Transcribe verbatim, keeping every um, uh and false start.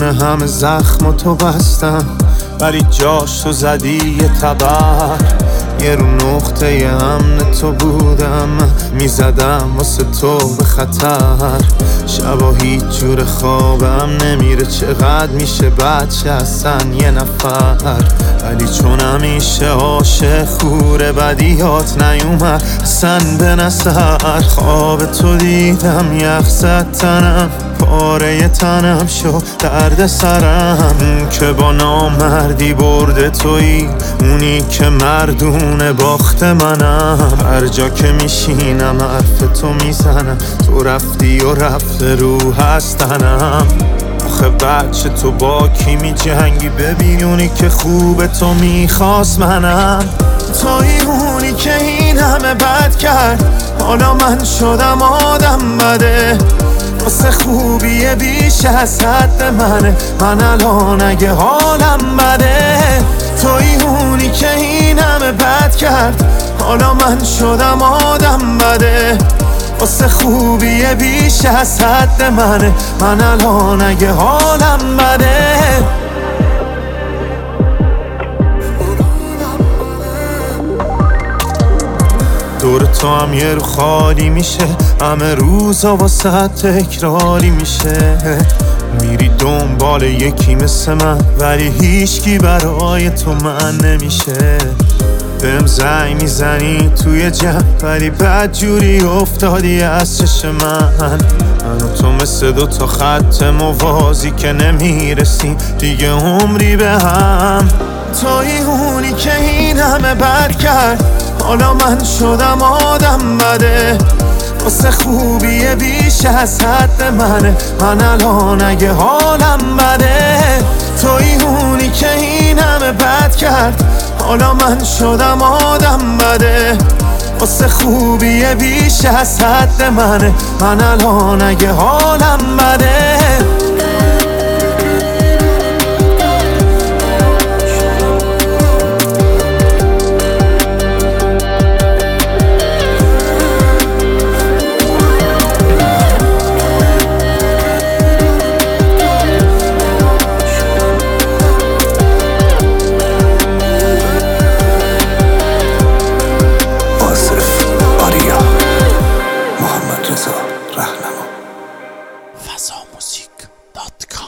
میونه همه زخم تو بستم، ولی جاش تو زدی یه تبر. یه رو نقطه امن تو بودم، میزدم واسه تو به خطر. شبا هیچ جور خوابم نمیره، چقدر میشه بچه اصلا یه نفر. ولی چون همیشه عاشق خوره بدیات نیومد اصلا به نظر. خواب تو دیدم یخ زد تنم، پاره تنم شد درد سرم. که با نامردی برده تویی، اونی که مردونه باخت منم. هر جا که میشینم حرف تو میزنم، تو رفتی و رفته رو هستنم. آخه بچه تو با کی می جنگی؟ ببینونی که خوب تو میخواست منم. توی اونی که این همه بد کرد، حالا من شدم آدم بده. واسه خوبیه بیش از حد منه، من الان اگه حالم بده. توی اونی که این همه بد کرد، حالا من شدم آدم بده. واسه خوبیه بیش از حد منه، من الان اگه حالم بده. دور تو هم یه رو خالی میشه، همه روزا واسه تکراری میشه. میری دنبال یکی مثل من، ولی هیچکی برای تو من نمیشه. بهم زنگ میزنی توی جمع، ولی بد جوری افتادی از چشم من. من و تو مثل دو تا خط موازی که نمیرسیم دیگه عمری به هم. توی اونی که این همه بد کرد، حالا من شدم آدم بده. واسه خوبیه بیش از حد منه، من الان اگه حالم بده. توی اونی که این همه بد کرد، حالا من شدم آدم بده. واسه خوبیه بیش از حد منه، من الان اگه حالم بده. فضا موزیک دات کام